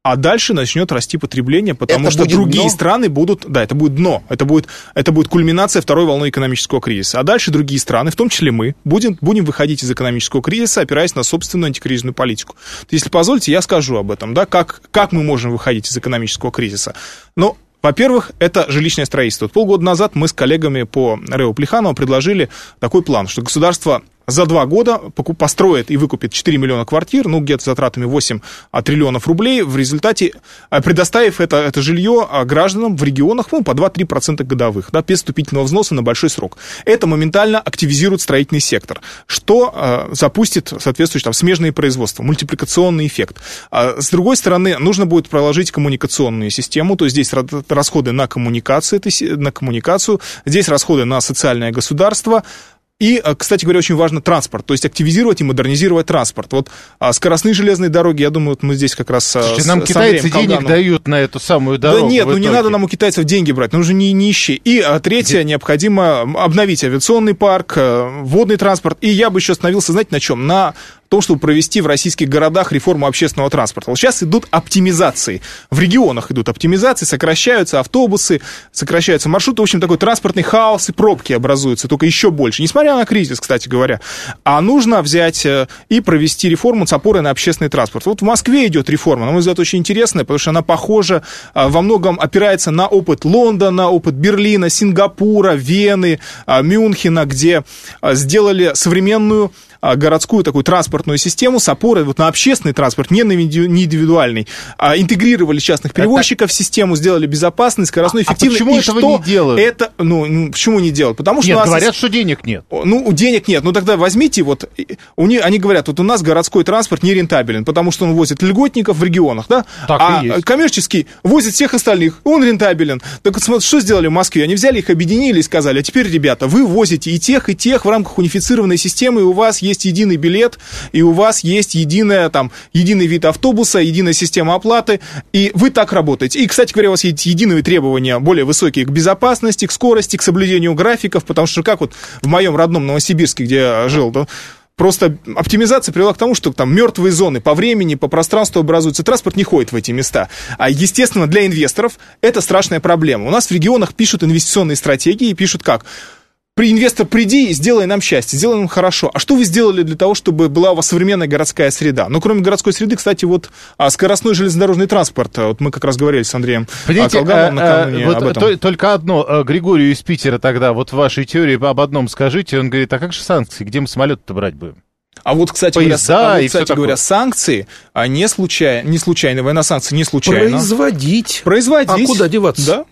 а дальше начнет расти потребление, потому это что другие дно? страны будут... Да, это будет дно, это будет, это будет кульминация второй волны экономического кризиса. А дальше другие страны, в том числе мы, будем, будем выходить из экономического кризиса, опираясь на собственную антикризисную политику. Если позволите, я скажу об этом, да, как, как мы можем выходить из экономического кризиса. Но, во-первых, это жилищное строительство. Вот полгода назад мы с коллегами по РЭО Плеханову предложили такой план, что государство за два года построит и выкупит четыре миллиона квартир, ну, где-то затратами восемь триллионов рублей, в результате предоставив это, это жилье гражданам в регионах, ну, по два-три процента годовых, да, без вступительного взноса на большой срок. Это моментально активизирует строительный сектор, что э, запустит соответствующее там смежные производства, мультипликационный эффект. А, с другой стороны, нужно будет проложить коммуникационную систему, то есть здесь расходы на коммуникацию, на коммуникацию, здесь расходы на социальное государство. И, кстати говоря, очень важно транспорт, то есть активизировать и модернизировать транспорт. Вот а, скоростные железные дороги, я думаю, вот мы здесь как раз Слушайте, с, нам с китайцы Андреем денег дают на эту самую дорогу. Да нет, ну не надо нам у китайцев деньги брать, ну уже не, не ищи. И а, третье, Где? необходимо обновить авиационный парк, водный транспорт. И я бы еще остановился, знаете, на чем? На том, чтобы провести в российских городах реформу общественного транспорта. Вот сейчас идут оптимизации. В регионах идут оптимизации, сокращаются автобусы, сокращаются маршруты. В общем, такой транспортный хаос и пробки образуются, только еще больше. Несмотря на кризис, кстати говоря. А нужно взять и провести реформу с опорой на общественный транспорт. Вот в Москве идет реформа, на мой взгляд, очень интересная, потому что она похожа, во многом опирается на опыт Лондона, опыт Берлина, Сингапура, Вены, Мюнхена, где сделали современную городскую такую транспортную систему с опорой вот на общественный транспорт, не на индивидуальный. А интегрировали частных перевозчиков в систему, сделали безопасный, скоростной, эффективный. А почему и этого что не делают? Это, ну, ну, почему не делают? Потому что нет, у нас говорят, есть... что денег нет. Ну, денег нет. Ну, тогда возьмите, вот, у них, они говорят, вот у нас городской транспорт не рентабелен, потому что он возит льготников в регионах, да? Так а и есть. Коммерческий возит всех остальных, он рентабелен. Так вот, смотрите, что сделали в Москве? Они взяли их, объединили и сказали, а теперь, ребята, вы возите и тех, и тех в рамках унифицированной системы, и у вас есть единый билет, и у вас есть единая, там, единый вид автобуса, единая система оплаты, и вы так работаете. И, кстати говоря, у вас есть единые требования, более высокие к безопасности, к скорости, к соблюдению графиков, потому что как вот в моем родном Новосибирске, где я жил, да, просто оптимизация привела к тому, что там мертвые зоны по времени, по пространству образуются, транспорт не ходит в эти места. А, естественно, для инвесторов это страшная проблема. У нас в регионах пишут инвестиционные стратегии и пишут как? При инвестор, приди и сделай нам счастье, сделай нам хорошо. А что вы сделали для того, чтобы была у вас современная городская среда? Ну, кроме городской среды, кстати, вот а, скоростной железнодорожный транспорт. Вот мы как раз говорили с Андреем Колгановым накануне вот об этом. То, только одно, Григорию из Питера тогда, вот в вашей теории об одном скажите, он говорит, а как же санкции, где мы самолет-то брать будем? А вот, кстати, Поезда говоря, а вот, и кстати говоря, санкции а не, случай, не случайно, военные санкции не случайно. Производить. Производить. А куда деваться? Да.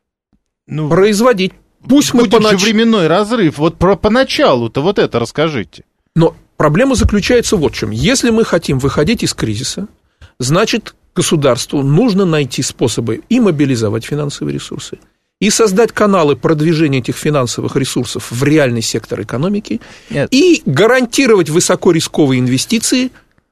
Ну, Производить. Пусть мы будет понач... же временной разрыв. Вот про поначалу-то вот это расскажите. Но проблема заключается вот в чем. Если мы хотим выходить из кризиса, значит, государству нужно найти способы и мобилизовать финансовые ресурсы, и создать каналы продвижения этих финансовых ресурсов в реальный сектор экономики, Нет. и гарантировать высокорисковые инвестиции,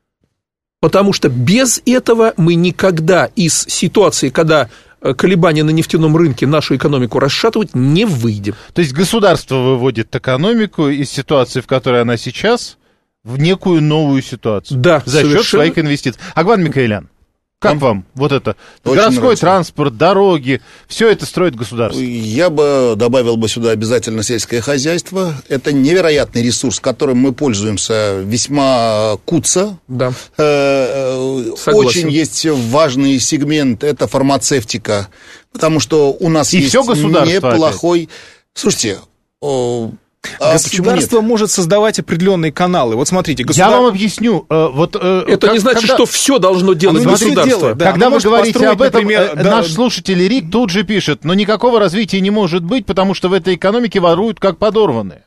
потому что без этого мы никогда из ситуации, когда колебания на нефтяном рынке нашу экономику расшатывать, не выйдем. То есть государство выводит экономику из ситуации, в которой она сейчас, в некую новую ситуацию. Да, за совершенно... счет своих инвестиций. Агван Микаэлян, как вам вот это? Очень Городской нравится. транспорт, дороги, все это строит государство. Я бы добавил бы сюда обязательно сельское хозяйство. Это невероятный ресурс, которым мы пользуемся весьма куца. Да. Согласен. Очень есть важный сегмент, это фармацевтика, потому что у нас И есть все государство неплохой... опять. Слушайте... А государство может создавать определенные каналы. Вот смотрите, государ... Я вам объясню. Э, вот, э, это как, не значит, когда... что все должно делать Оно государство. делает, да. Когда Оно вы говорите построить, об этом, например, э, да... наш слушатель Рик тут же пишет, но никакого развития не может быть, потому что в этой экономике воруют как подорванные.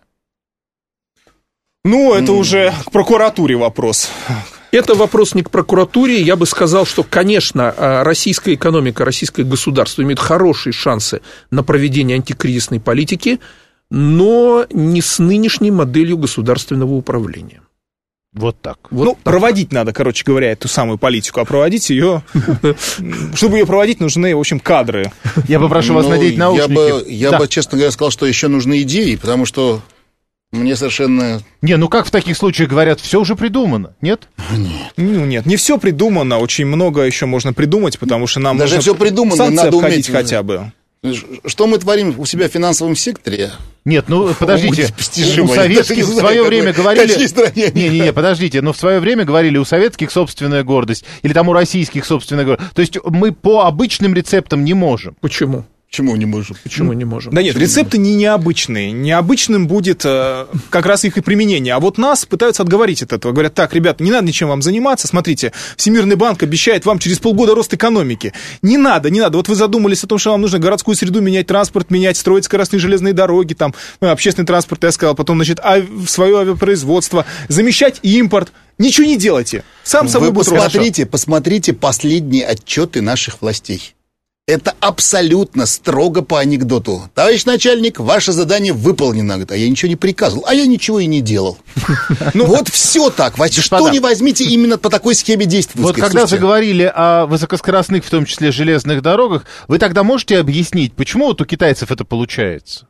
Ну, это mm. уже к прокуратуре вопрос. Это вопрос не к прокуратуре. Я бы сказал, что, конечно, российская экономика, российское государство имеет хорошие шансы на проведение антикризисной политики, но не с нынешней моделью государственного управления. Вот так. Вот ну, так. Проводить надо, короче говоря, эту самую политику, а проводить ее... Чтобы ее проводить, нужны, в общем, кадры. Я попрошу вас надеть наушники. Я бы, честно говоря, сказал, что еще нужны идеи, потому что Мне совершенно... Не, ну как в таких случаях говорят, все уже придумано, нет? Нет. Ну, нет, не все придумано, очень много еще можно придумать, потому что нам Даже нужно все придумано, санкции надо обходить уметь... хотя бы. Что мы творим у себя в финансовом секторе? Нет, ну подождите, Постижимо. у советских в свое время говорили... Не, Не-не-не, подождите, но в свое время говорили, у советских собственная гордость, или там у российских собственная гордость. То есть мы по обычным рецептам не можем. Почему? Почему не можем? Почему не можем? Да нет, рецепты не необычные. Необычным будет э, как раз их и применение. А вот нас пытаются отговорить от этого. Говорят, так, ребята, не надо ничем вам заниматься. Смотрите, Всемирный банк обещает вам через полгода рост экономики. Не надо, не надо. Вот вы задумались о том, что вам нужно городскую среду менять, транспорт менять, строить скоростные железные дороги, там, общественный транспорт, я сказал, потом, значит, ав- свое авиапроизводство, замещать импорт. Ничего не делайте. Сам собой Вы будет посмотрите, посмотрите последние отчеты наших властей. Это абсолютно строго по анекдоту. Товарищ начальник, ваше задание выполнено. Говорит, а я ничего не приказывал, а я ничего и не делал. Ну вот все так. Что не возьмите, именно по такой схеме действует. Вот когда заговорили о высокоскоростных, в том числе железных дорогах, вы тогда можете объяснить, почему вот у китайцев это получается?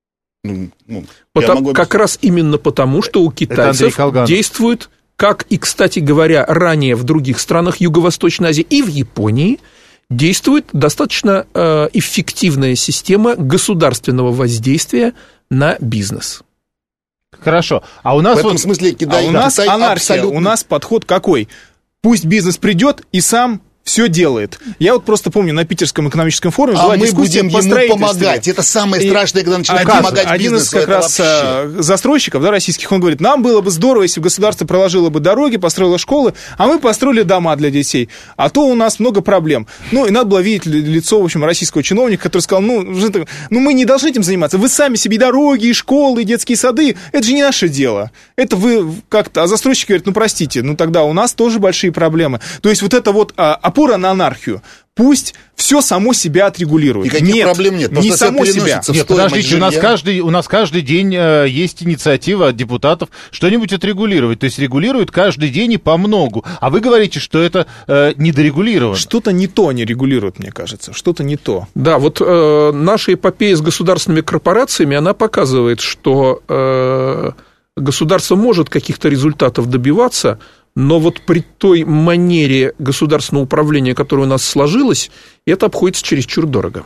Ну, ну, Потому, могу... Как раз именно потому, что у китайцев действует, как и, кстати говоря, ранее в других странах Юго-Восточной Азии и в Японии, действует достаточно э, эффективная система государственного воздействия на бизнес. Хорошо. А у нас в этом вот... смысле Китай, а у нас Китай анархия, абсолютно... у нас подход какой? Пусть бизнес придет и сам все делает. Я вот просто помню, на Питерском экономическом форуме а была мы дискуссия будем по ему строительству. помогать. Это самое страшное, когда начинают один, помогать один бизнесу. из как это раз вообще... застройщиков, да, российских, он говорит, нам было бы здорово, если бы государство проложило бы дороги, построило школы, а мы построили дома для детей. А то у нас много проблем. Ну, и надо было видеть лицо, в общем, российского чиновника, который сказал, ну, ну мы не должны этим заниматься. Вы сами себе и дороги, и школы, и детские сады. Это же не наше дело. Это вы как-то... А застройщик говорит, ну, простите, ну, тогда у нас тоже большие проблемы. То есть вот это вот а, опора на анархию. Пусть все само себя отрегулирует. Никаких нет, проблем нет. Не само себя. Нет, подождите, у нас, каждый, у нас каждый день э, есть инициатива от депутатов что-нибудь отрегулировать. То есть регулируют каждый день и по многу. А вы говорите, что это э, недорегулировано. Что-то не то они регулируют, мне кажется. Что-то не то. Да, вот э, наша эпопея с государственными корпорациями, она показывает, что э, государство может каких-то результатов добиваться, но вот при той манере государственного управления, которая у нас сложилась, это обходится чересчур дорого.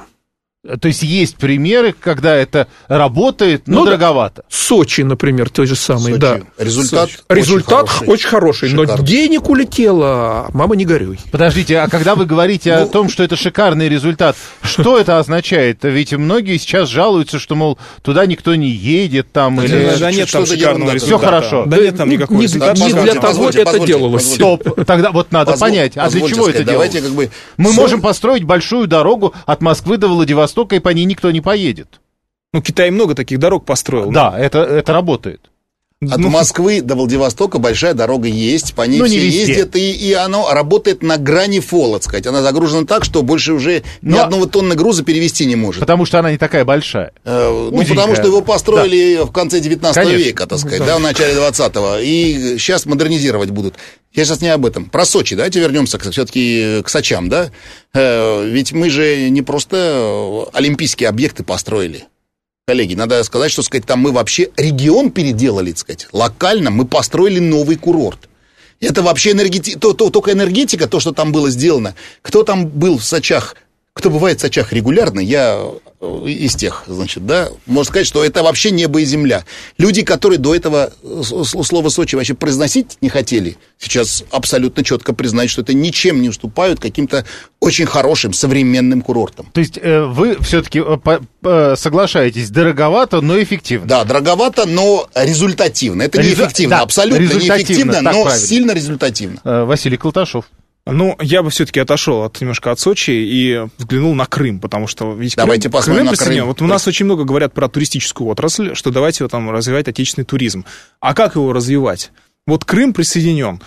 То есть есть примеры, когда это работает, но ну, дороговато. Сочи, например, той же самой. Сочи. Да. Результат, Сочи. Результат очень хороший, очень хороший, но денег улетело, мама, не горюй. Подождите, а когда вы говорите о том, что это шикарный результат, что это означает? Ведь многие сейчас жалуются, что, мол, туда никто не едет, там... или... Да нет там шикарного результата. Все хорошо. Да нет там никакого результата. Не для того это делалось. Стоп, тогда вот надо понять, а для чего это делалось? Мы можем построить большую дорогу от Москвы до Владивостока, и по ней никто не поедет. Ну, Китай много таких дорог построил. Да, это, это работает. От ну, Москвы до Владивостока большая дорога есть, по ней ну, все везде. ездят, и, и оно работает на грани фола, так сказать. Она загружена так, что больше уже ни Но... одного тонны груза перевезти не может. Потому что она не такая большая. Э, ну, потому что его построили да. в конце девятнадцатого Конечно. века, так сказать, да, в начале двадцатого. И сейчас модернизировать будут. Я сейчас не об этом. Про Сочи, давайте вернемся все-таки к Сочам, да? Э, ведь мы же не просто олимпийские объекты построили. Коллеги, надо сказать, что, сказать, там мы вообще регион переделали, так сказать, локально мы построили новый курорт. Это вообще энергети... то, то, только энергетика, то, что там было сделано. Кто там был в Сочах, кто бывает в Сочах регулярно, я из тех, значит, да, можно сказать, что это вообще небо и земля. Люди, которые до этого слово Сочи вообще произносить не хотели, сейчас абсолютно четко признают, что это ничем не уступают каким-то очень хорошим современным курортам. То есть э, вы все-таки э, соглашаетесь, дороговато, но эффективно. Да, дороговато, но результативно. Это Резу... неэффективно, да, абсолютно неэффективно, но правильно. Сильно результативно. Э, Василий Колташов. Ну, я бы все-таки отошел от, немножко от Сочи и взглянул на Крым, потому что ведь давайте Крым, посмотрим Крым на Крым. Вот у нас очень много говорят про туристическую отрасль, что давайте его там развивать отечественный туризм. А как его развивать? Вот Крым присоединен,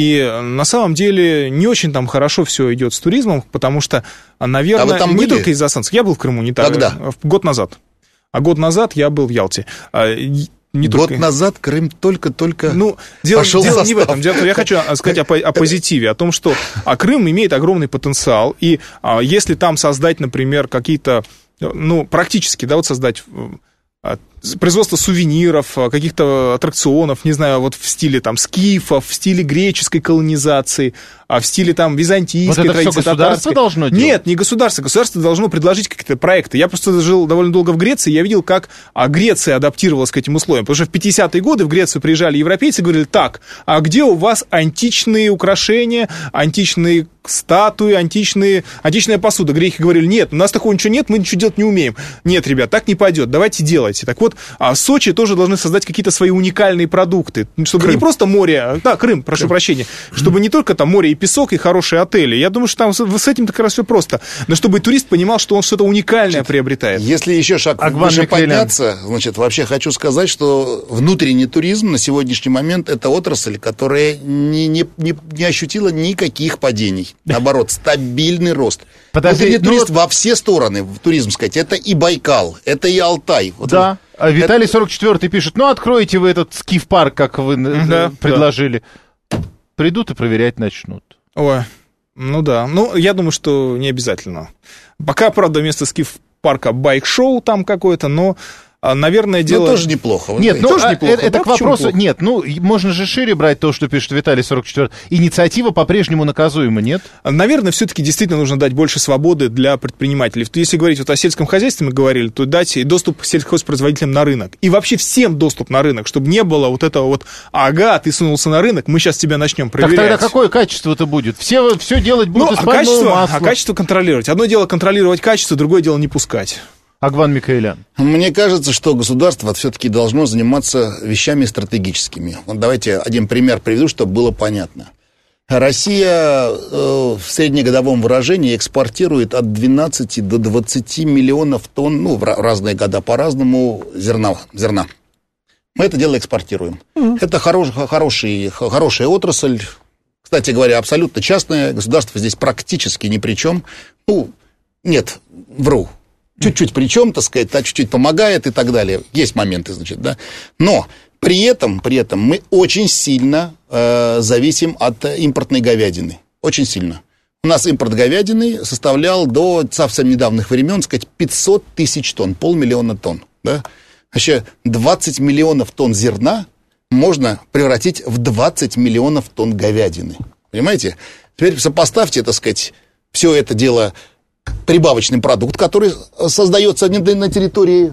и на самом деле не очень там хорошо все идет с туризмом, потому что, наверное, а вы там не были? только из-за санкций. Я был в Крыму не так. Когда? Год назад. А год назад я был в Ялте. Не Год только... назад Крым только-только ну, дело, пошел дело в не в этом. Дело, я хочу сказать о, о позитиве, о том, что а Крым имеет огромный потенциал, и а, если там создать, например, какие-то, ну, практически, да, вот создать а, производство сувениров, каких-то аттракционов, не знаю, вот в стиле там скифов, в стиле греческой колонизации, а в стиле там византийской вот это традиции. Все государство должно делать? Нет, не государство. Государство должно предложить какие-то проекты. Я просто жил довольно долго в Греции, я видел, как Греция адаптировалась к этим условиям. Потому что в пятидесятые годы в Грецию приезжали европейцы и говорили: так, а где у вас античные украшения, античные статуи, античные, античная посуда? Греки говорили: нет, у нас такого ничего нет, мы ничего делать не умеем. Нет, ребят, так не пойдет, давайте делайте. Так вот, а Сочи тоже должны создать какие-то свои уникальные продукты, чтобы Крым. Не просто море, да, Крым, прошу Крым. прощения, чтобы не только там море и песок, и хорошие отели. Я думаю, что там с этим как раз все просто. Но чтобы и турист понимал, что он что-то уникальное значит, приобретает. Если еще шаг Агван выше Микоян. подняться, значит, вообще хочу сказать, что внутренний туризм на сегодняшний момент это отрасль, которая не, не, не, не ощутила никаких падений. Наоборот, стабильный рост. Подожди, внутренний ну турист вот... во все стороны, в туризм сказать, это и Байкал, это и Алтай. Вот да. вот. Виталий сорок четвёртый пишет: ну, откройте вы этот скиф-парк, как вы да, предложили. Да. Придут и проверять начнут. Ой, ну да. Ну, я думаю, что не обязательно. Пока, правда, вместо скиф-парка байк-шоу там какое-то, но... Наверное, дело... Ну, тоже неплохо. Нет, ну, тоже а, неплохо. Это, это да, к вопросу... плохо? Нет, ну, можно же шире брать то, что пишет Виталий сорок четвёртый. Инициатива по-прежнему наказуема, нет? Наверное, все-таки действительно нужно дать больше свободы для предпринимателей. Если говорить вот о сельском хозяйстве, мы говорили, то дать доступ сельхозпроизводителям на рынок. И вообще всем доступ на рынок, чтобы не было вот этого вот: ага, ты сунулся на рынок, мы сейчас тебя начнем проверять. Так тогда какое качество-то будет? Все, все делать будут ну, из а пальмового качество, масла. А качество контролировать. Одно дело контролировать качество, другое дело не пускать. Агван Микоян. Мне кажется, что государство все-таки должно заниматься вещами стратегическими. Вот давайте один пример приведу, чтобы было понятно. Россия э, в среднегодовом выражении экспортирует от двенадцати до двадцати миллионов тонн, ну, в разные года по-разному, зерна. зерна. Мы это дело экспортируем. Mm-hmm. Это хорош, хороший, хорошая отрасль. Кстати говоря, абсолютно частная. Государство здесь практически ни при чем. Ну, нет, вру. Чуть-чуть причем, так сказать, да, чуть-чуть помогает и так далее. Есть моменты, значит, да. Но при этом, при этом мы очень сильно э, зависим от импортной говядины. Очень сильно. У нас импорт говядины составлял до совсем недавних времен, так сказать, пятьсот тысяч тонн, полмиллиона тонн. Да? Вообще двадцать миллионов тонн зерна можно превратить в двадцать миллионов тонн говядины. Понимаете? Теперь сопоставьте, так сказать, все это дело... прибавочный продукт, который создается на территории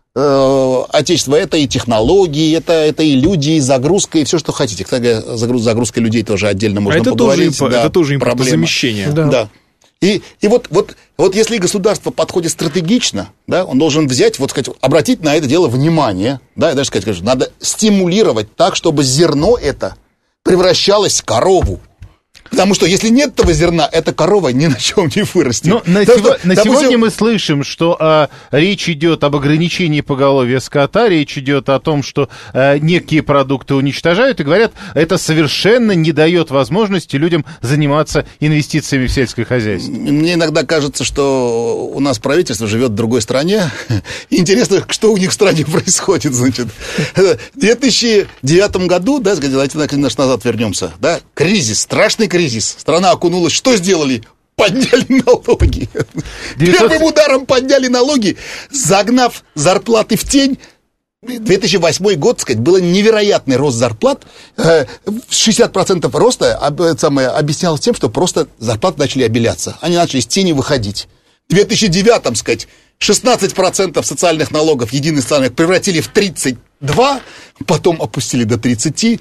э, Отечества. Это и технологии, это, это и люди, и загрузка, и все, что хотите. Кстати, загруз, загрузка людей тоже отдельно можно а это поговорить. Тоже, да, это тоже проблема. импортозамещение. Да. Да. И, и вот, вот, вот если государство подходит стратегично, да, он должен взять, вот сказать, обратить на это дело внимание, да, и даже сказать, надо стимулировать так, чтобы зерно это превращалось в корову. Потому что если нет этого зерна, эта корова ни на чем не вырастет. Но на, Потому сего, что, на допустим... сегодня мы слышим, что а, речь идет об ограничении поголовья скота, речь идет о том, что а, некие продукты уничтожают, и говорят, это совершенно не дает возможности людям заниматься инвестициями в сельское хозяйство. Мне иногда кажется, что у нас правительство живет в другой стране. Интересно, что у них в стране происходит, значит. В две тысячи девятом году, да, давайте наш назад вернемся, да, кризис, страшный кризис. Кризис. Страна окунулась. Что сделали? Подняли налоги. девятьсот... Первым ударом подняли налоги, загнав зарплаты в тень. две тысячи восьмой год, так сказать, был невероятный рост зарплат. шестьдесят процентов роста самое, объяснялось тем, что просто зарплаты начали обеляться. Они начали из тени выходить. В две тысячи девятом, так сказать, шестнадцать процентов социальных налогов единой страны превратили в тридцать два, потом опустили до тридцати.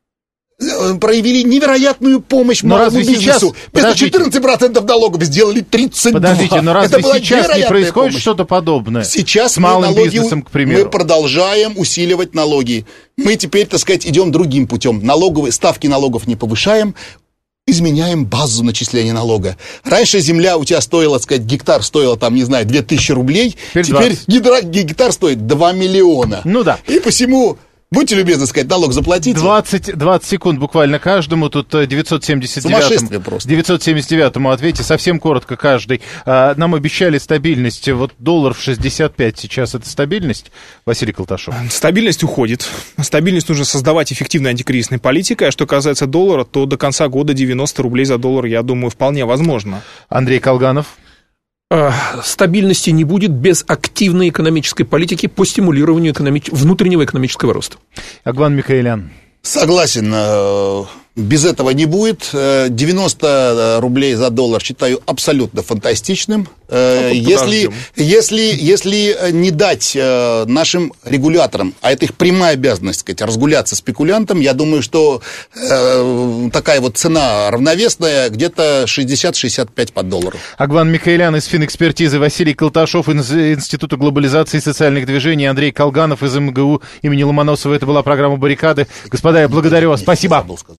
Проявили невероятную помощь но малому бизнесу. Вместо четырнадцати процентов налогов сделали тридцать два. Подождите, но разве сейчас не происходит помощь? Что-то подобное? Сейчас с малым налоги, бизнесом, к примеру. Мы продолжаем усиливать налоги. Мы теперь, так сказать, идем другим путем. Налоговые ставки налогов не повышаем, изменяем базу начисления налога. Раньше земля у тебя стоила, так сказать, гектар стоила, там, не знаю, две тысячи рублей. Теперь, теперь гектар стоит два миллиона. Ну да. И посему... Будьте любезны сказать, налог заплатите. двадцать, двадцать секунд буквально каждому. Тут девятьсот семьдесят девятому, девятьсот семьдесят девятому ответьте. Совсем коротко каждый. Нам обещали стабильность. Вот доллар в шестьдесят пять сейчас. Это стабильность, Василий Колташов? Стабильность уходит. Стабильность нужно создавать эффективной антикризисной политикой. А что касается доллара, то до конца года девяносто рублей за доллар, я думаю, вполне возможно. Андрей Колганов. стабильности не будет без активной экономической политики по стимулированию экономи- внутреннего экономического роста. Агван Микаэлян. Согласен, без этого не будет. девяносто рублей за доллар считаю абсолютно фантастичным. А если, если, если не дать нашим регуляторам, а это их прямая обязанность, сказать, разгуляться спекулянтам, я думаю, что э, такая вот цена равновесная, где-то шестьдесят - шестьдесят пять под доллару. Агван Микаэлян из Финэкспертизы, Василий Колташов из Института глобализации и социальных движений, Андрей Колганов из эм гэ у имени Ломоносова. Это была программа «Баррикады». Господа, я благодарю вас. Спасибо.